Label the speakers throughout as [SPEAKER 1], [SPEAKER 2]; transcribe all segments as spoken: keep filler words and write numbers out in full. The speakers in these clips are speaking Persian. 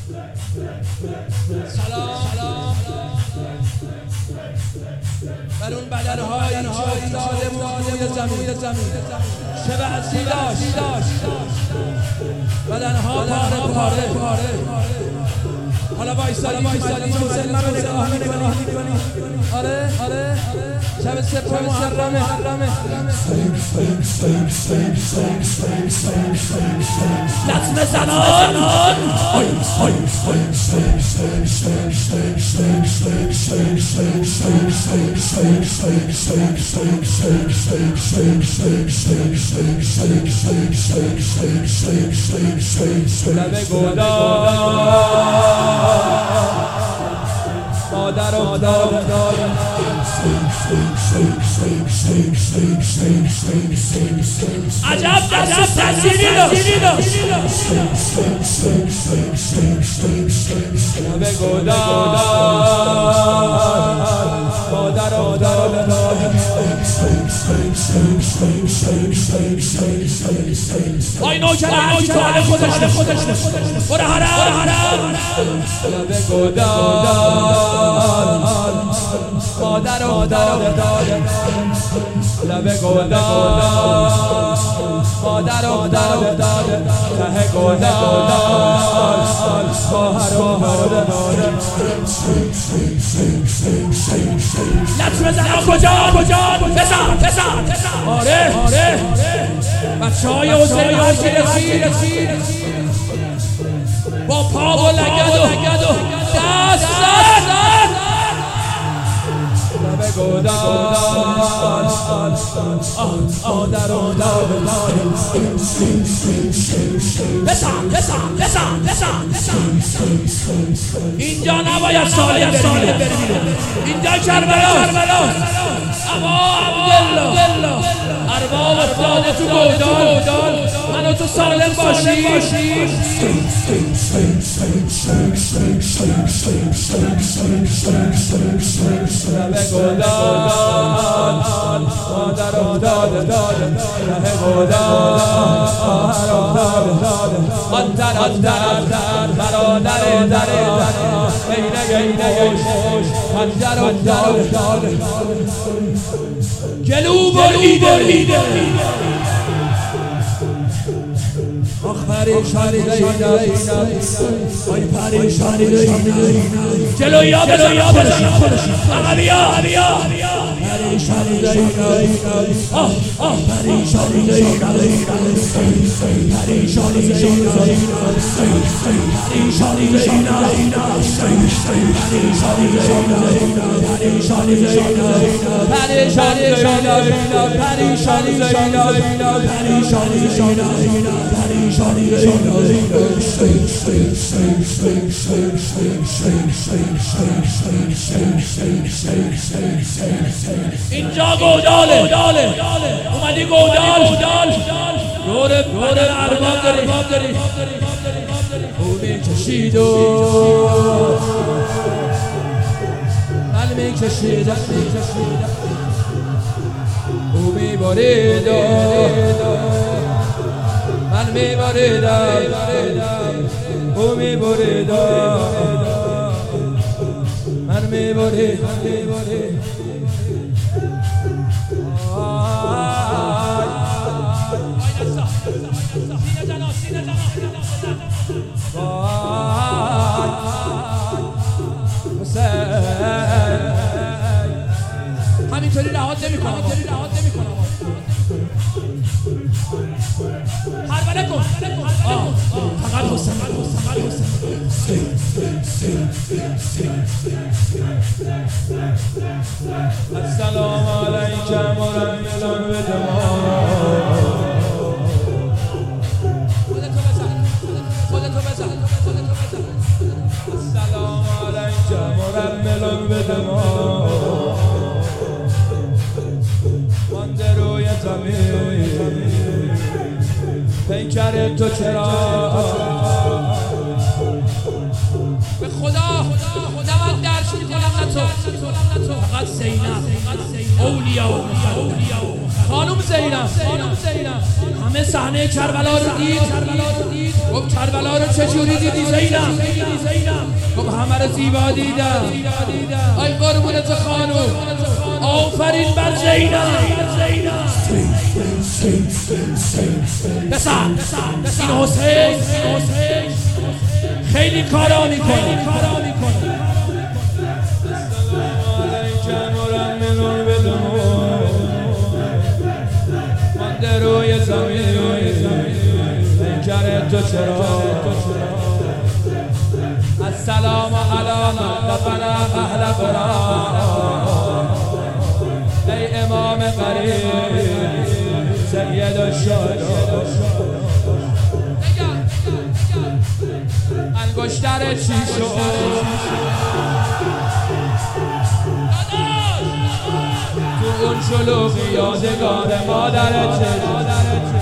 [SPEAKER 1] سلام بر اون بدنهایی که افتاده بود روی زمین، شبه هستی داشت، بدنها پاره پاره. حالا وایسادی وایسادی مسلم من نگاه میکنی. آره آره شب سپر محرمه. لطمه زنان لبه گودار مادر افتاد عجب دست تأثیری داشت. لبه گودار مادر افتاد وای نوکر هرکی تو حال خودش برو حرم. لبه گودار مادر افتاد لبه گودار مادر افتاد ته گودار خواهر افتاد. لطمه زنان کجا بزن. آره بچه های حسینی ها که رسید با پا و لگد و دست لبه گودار مادر افتاد. بسن اینجا نباید سالی بری، اینجا کربلا. اما عبدالله ارباب افتاده تو گودال، منو تو سالم باشی. لبه گودار مادر افتاد لبه گودار خواهر افتاد برادر عینه خوش خنجر افتاد گلو بریده آخ پریشانی دینا آی پریشانی دینا جلوی یا بزن آقا بیا پریشانی دینا آه آه پریشانی دینا پریشانی دینا پریشانی دینا پریشانی دینا پریشانی دینا پریشانی دینا پریشانی دینا پریشانی دینا اینجا گوداله اومدی گودال دور بدن ارباب داری او میکشید و من میکشیدم او میبارید من میباریدم او میباریدم من میباریدم همینطوری رهات نمیکنم حربله کن فقط حسن السلام علیکم و رحمت الله خودتو بزن السلام علیکم و رحمت الله مانده روی زمین پیکر تو چرا به خدا خدا من درش میکنم نه تو فقط زینب اولیا و خانم زینب همه صحنه کربلا رو دید. گفت کربلا رو چجوری دیدی زینب؟ گفت همه رو زیبا دیدم. آی قربونت خانم، آفرین بر زینب. بسر این حسین خیلی کارا میکنه. مانده روی زمین پیکر تو چرا؟ السلام علی من دفن اهل قرآن. ای امام قریب سید الشهدا، انگشتر چی شد؟ تو اون شلوغی یادگار مادرت چه شد؟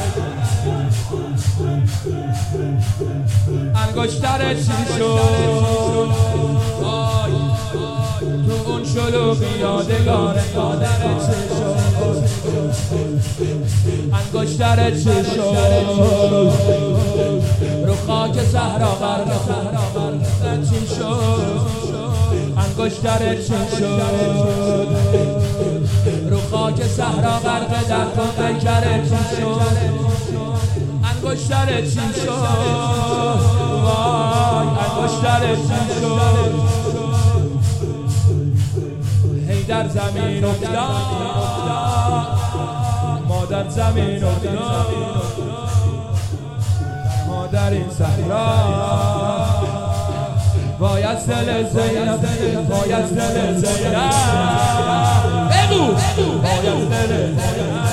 [SPEAKER 1] انگشتر چی شد؟ تو اون شلوغی یادگار مادرت چه شد؟ انگشتر چی شد؟ رو خاک صحرا غرق چی شد؟ انگشتر چی شد؟ رو خاک صحرا غرق در پیکر چی شد؟ انگشتر چی شد؟ وای انگشتر چی شد؟ هی در زمین افتاد، مادر زمین افتاد، مادر این صحرا. وای از دل زینب، وای از دل زینب، بگو وای از دل زینب.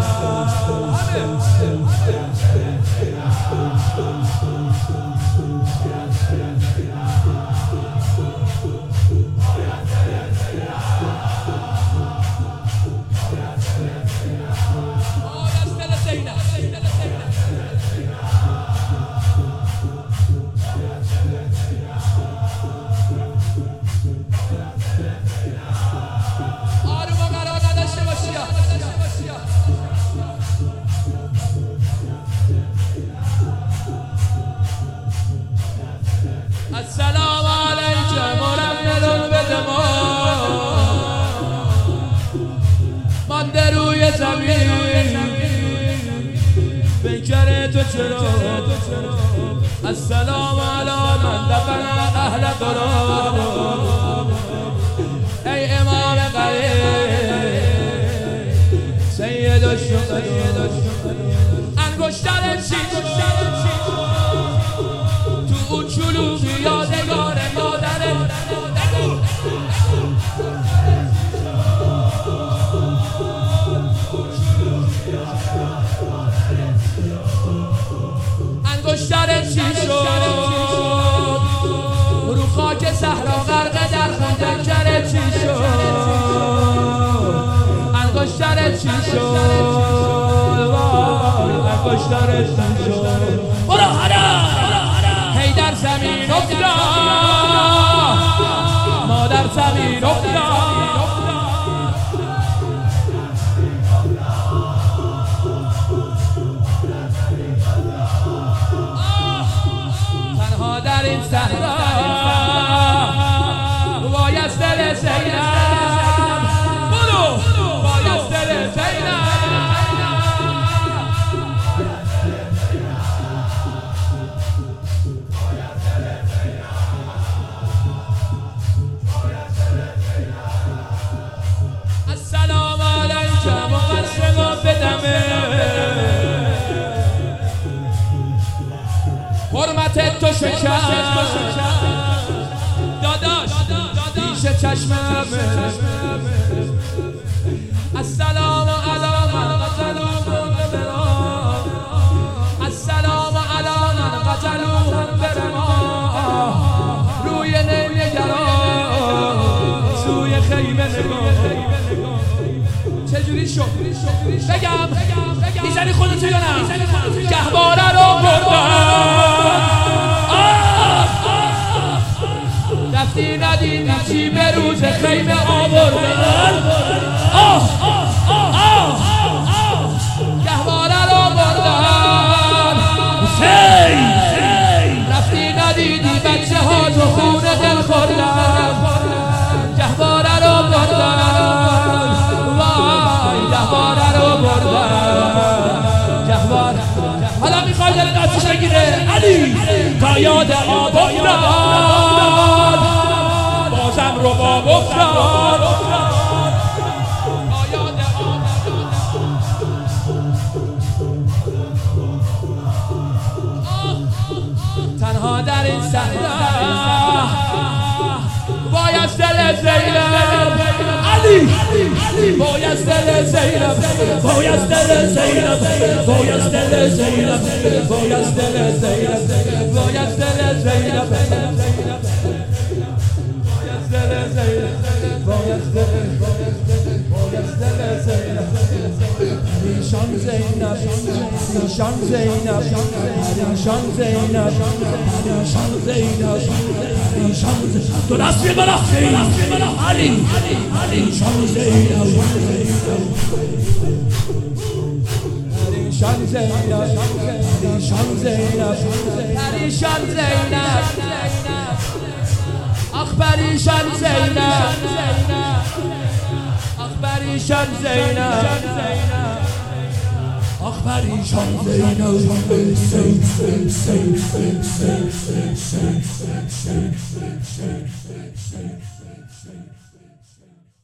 [SPEAKER 1] السلام علیکم مرمل بدماغ، مانده روی زمین پیکر تو چرا؟ السلام علی من دفن اهل قرآن. ای امام قریب سید الشهدا، انگشتر چی شد؟ تو اون شلوغی یادگار مادرت انگشتر چی شد؟ رو خاک صحرا غرق در خون پیکر چی شد؟ انگشتر چی شد؟ وای انگشتر چی شد؟ برو حرام هی در زمین افتاد، مادر زمین افتاد. تنها در این صحرا وای از دل زینب، برو وای از دل زینب. السلام علیکم مقسم بدمه، حرمت تو شکر داداش پیش چشممه. السلام علی من قتلوهم برما، السلام علی من قتلوهم برما. روی نمیگران سوی خیمه نگاه. چجوری شد؟ بگم میزنی خودتو یا نه؟ گهواره رو بردن، رفتی ندیدی چی به روز خیمه آوردن. آه آه آه علی تا یاد آب افتاد بازم رو باب افتاد تنها در این صحرا بایست دل زینب علی بایست دل زینب بایست دل زینب بایست دل زینب بایست دل زینب بایست دل زینب بایست دل زینب بایست دل بایست دل زینب پریشان زینب پریشان زینب پریشان زینب پریشان زینب پریشان زینب دو دست ببرا علی پریشان زینب پریشان زینب پریشان زینب پریشان زینب آخ پریشان زینب آخ پریشان زینب آخ پریشان زینب